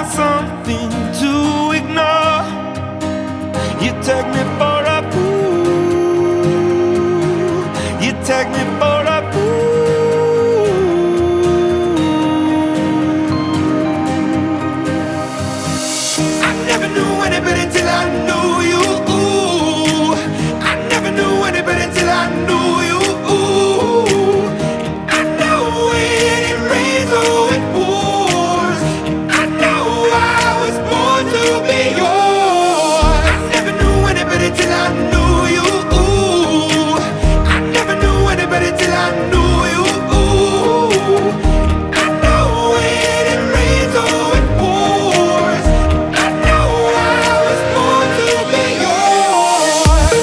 not something to ignore. You take me for a fool. You take me for a fool. I never knew any better till I knew you. I never knew any better till I knew you. I know when it rains or it pours. I know I was born to be yours. I never knew any better till I knew you. I never knew any better till I knew you. I know when it rains or it pours. I know I was born to be yours.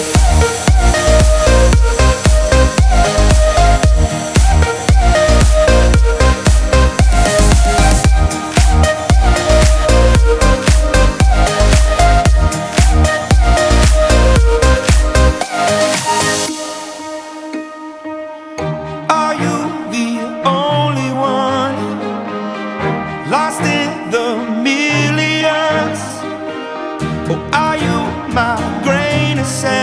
Are you the only one lost in the millions? Or are you my grain of sand?